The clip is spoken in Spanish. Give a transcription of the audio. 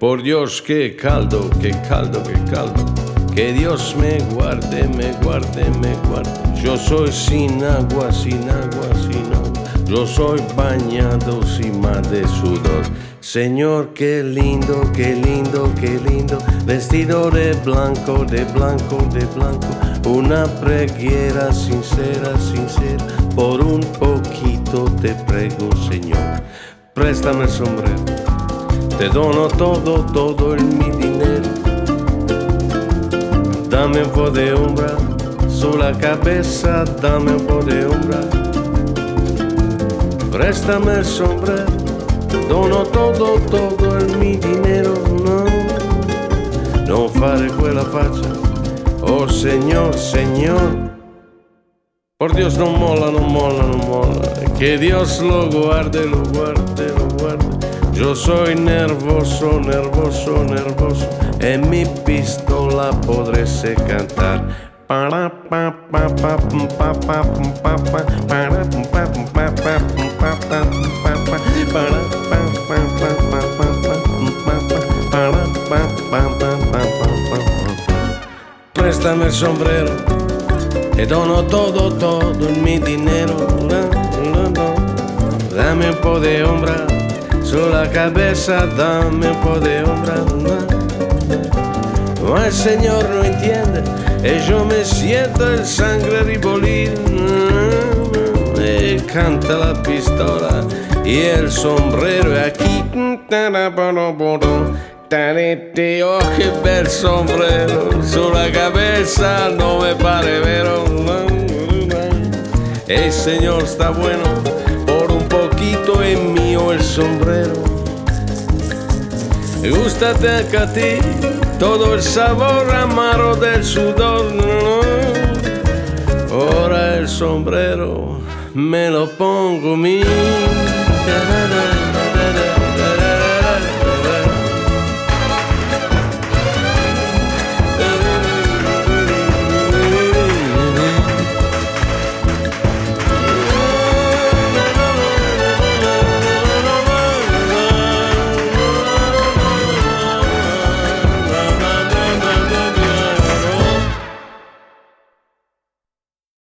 Por Dios, qué caldo, qué caldo, qué caldo. Que Dios me guarde, me guarde, me guarde. Yo soy sin agua, sin agua, sin agua. Yo soy bañado sin más de sudor. Señor, qué lindo, qué lindo, qué lindo. Vestido de blanco, de blanco, de blanco. Una preghiera sincera, sincera. Por un poquito te prego, Señor. Préstame el sombrero. Te dono todo, todo en mi dinero. Dame un po' de ombra sulla cabeza, dame un po' de ombra. Préstame el sombrero, dono todo, todo il mio dinero. No, non fare quella faccia, oh Señor, Señor. Por Dios, non molla, non molla, non molla. Que Dios lo guarde, lo guarde, lo guarde. Yo soy nervoso, nervoso, nervoso. En mi pistola podré cantar. Préstame el sombrero, te dono todo, todo en mi dinero. Dame un po' de ombra sulla cabeza, dame un po' de ombra. Ma el Señor no entiende y yo me siento el sangre ribolir. Y canta la pistola y el sombrero aquí. Oh, che bel sombrero sulla cabeza, no me pare vero. El Señor está bueno, por un poquito es mío el sombrero. Gústate a ti todo el sabor amargo del sudor. Ahora el sombrero me lo pongo mi.